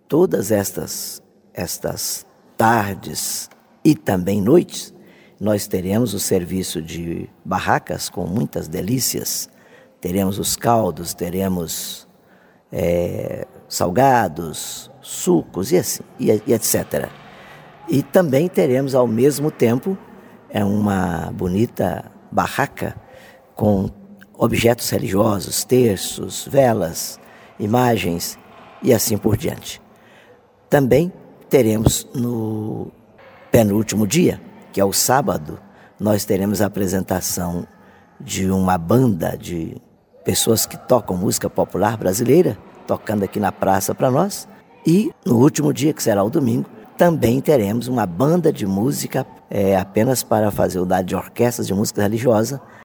todas estas tardes e também noites, nós teremos o serviço de barracas com muitas delícias. Teremos os caldos, teremos salgados, sucos e assim, e etc. E também teremos ao mesmo tempo uma bonita barraca com objetos religiosos, terços, velas, imagens e assim por diante. Também teremos no penúltimo dia, que é o sábado, nós teremos a apresentação de uma banda de pessoas que tocam música popular brasileira, tocando aqui na praça para nós. E no último dia, que será o domingo, também teremos uma banda de música apenas para fazer o dado de orquestras de música religiosa,